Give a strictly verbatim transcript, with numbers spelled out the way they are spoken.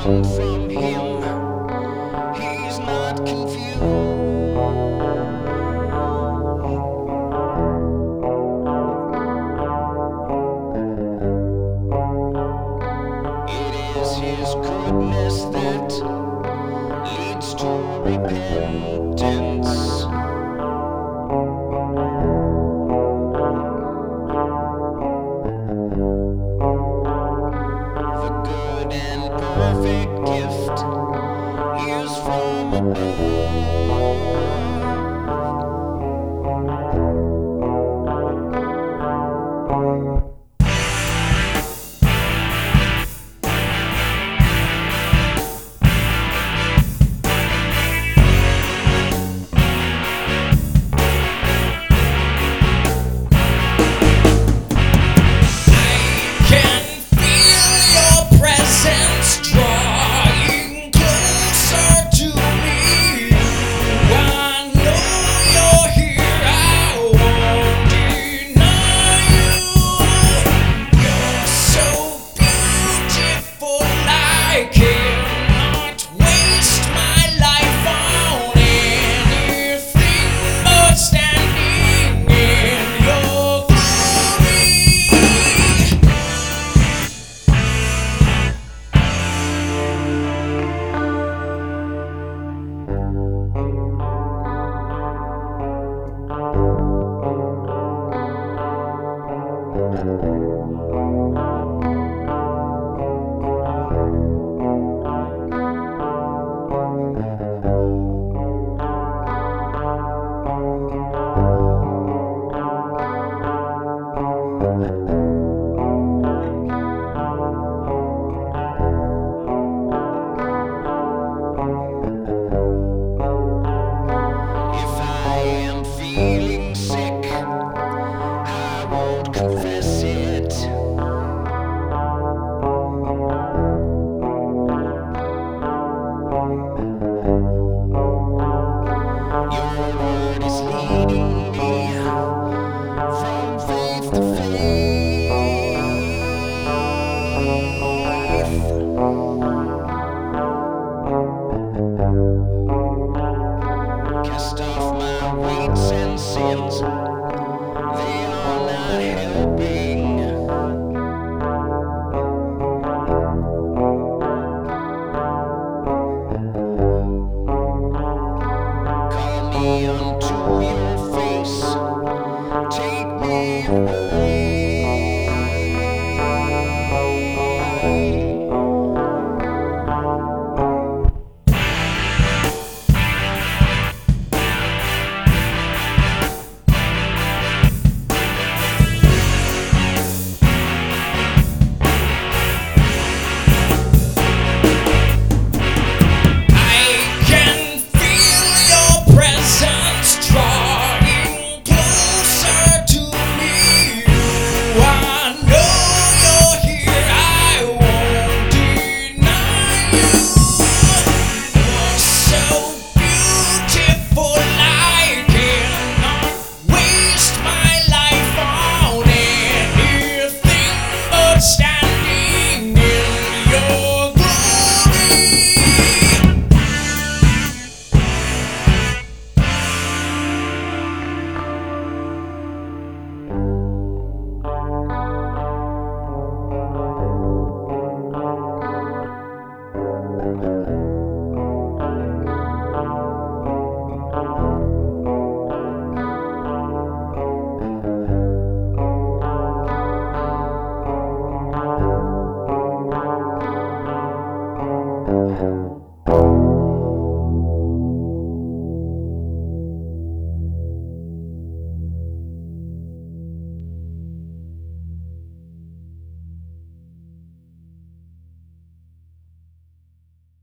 come from him. He's not confused. It is his goodness that leads to repentance. The good and perfect gift is from above. Feeling sick, I won't confess it. Your word is leading me from faith to faith. Cast off my weights and sins, they are not helping. Call me unto your face, take me away.